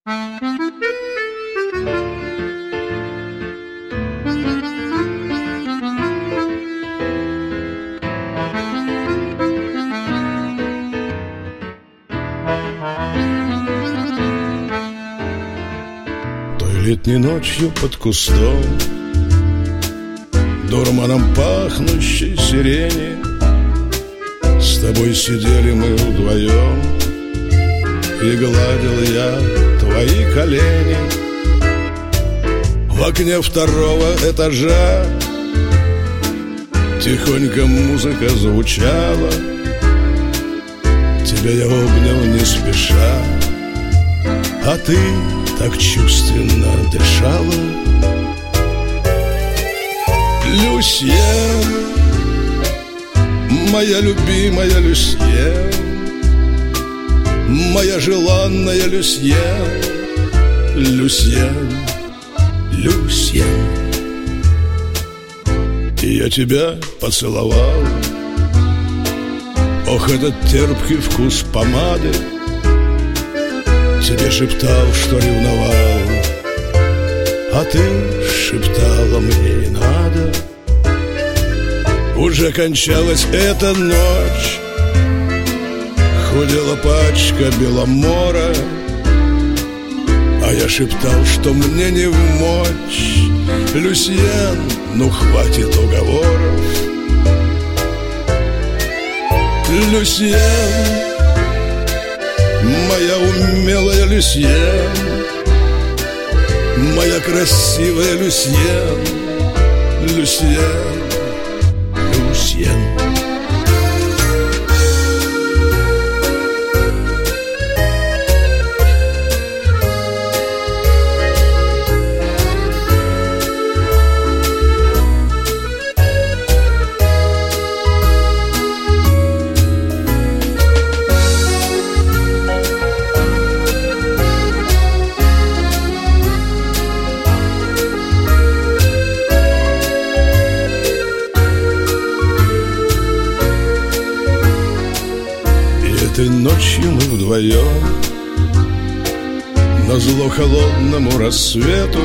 Той летней ночью под кустом, дурманом пахнущей сирени, с тобой сидели мы вдвоем, и гладил я твои колени. В окне второго этажа тихонько музыка звучала. Тебя я обнял не спеша, а ты так чувственно дышала. Люсьен, моя любимая Люсьен, моя желанная Люсьен, Люсьен, Люсьен. И я тебя поцеловал. Ох, этот терпкий вкус помады. Тебе шептал, что ревновал, а ты шептала мне не надо. Уже кончалась эта ночь, ходила пачка беломора, а я шептал, что мне не вмочь. Люсьен, ну хватит уговоров. Люсьен, моя умелая Люсьен, моя красивая Люсьен, Люсьен, Люсьен. Этой ночью мы вдвоем, назло холодному рассвету,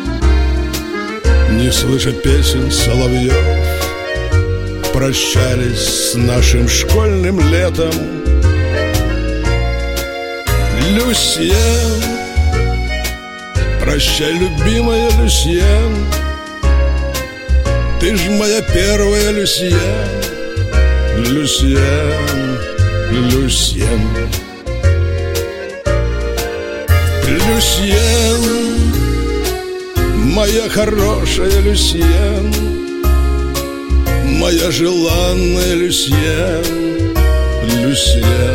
не слыша песен соловьев, прощались с нашим школьным летом. Люсьен, прощай, любимая Люсьен, ты ж моя первая Люсьен, Люсьен, Люсьен. Люсьен, моя хорошая Люсьен, моя желанная Люсьен, Люсьен.